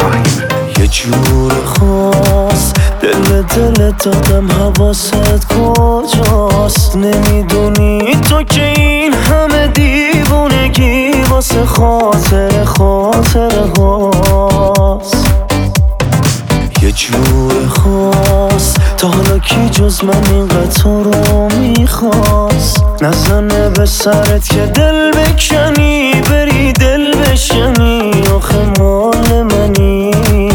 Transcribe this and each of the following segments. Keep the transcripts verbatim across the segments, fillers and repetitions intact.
یه جور خاص دل دل دادم حواست کجاست؟ نمیدونی تو که این همه دیوونگی واسه خاطر خاطر هاست. یه جور خاص تا حالا کی جز من اینقدر تو رو میخواست؟ نزنه به سرت که دل بکنی بری دل بشنی، آخه مال منی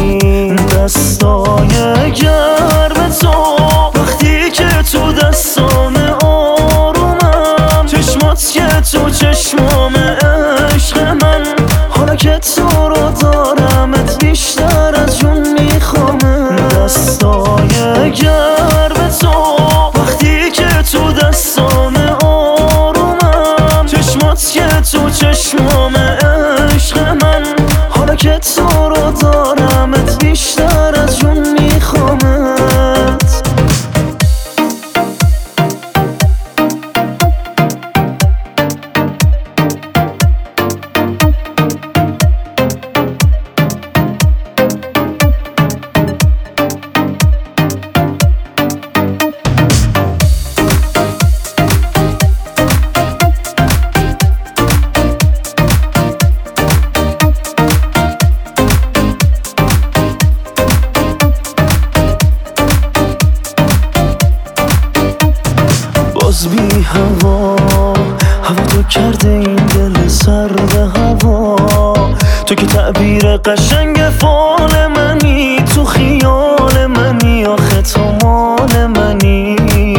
دستای گرم تو وقتی که تو دستام آرومم، چشمات که تو چشمام عشق من، حالا که تو رو دارمت بیشتر از جون میخوامه. دستای گرم تو وقتی که تو دستام آرومم، چشمات که تو چشمام عشق من، حالا که تو رو دارمت بیشتر از جون میخوامت. باز بی هوا هوا تو کرده این دل سرد هوا، تو که تعبیر قشنگ فال منی، تو خیال منی، آخه تو مال منی.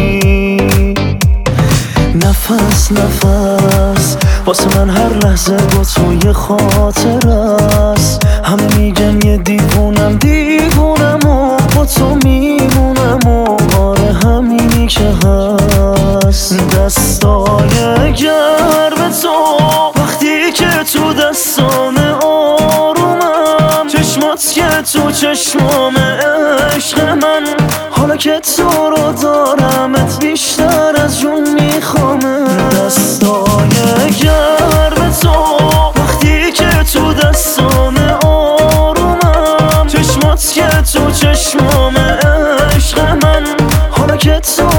نفس نفس واسه من هر لحظه با تو یه خاطر است. همه میگن یه دیوونم دیوونم و با تو میمونم و آره همینی که هست. دستای گرم تو وقتی که تو دستام آرومم، چشمات که تو چشمام عشق من، حالا که تو رو دارمت بیشتر از جون میخوامه. دستای گرم تو وقتی که تو دستام آرومم، چشمات که تو چشمام عشق من، حالا که تو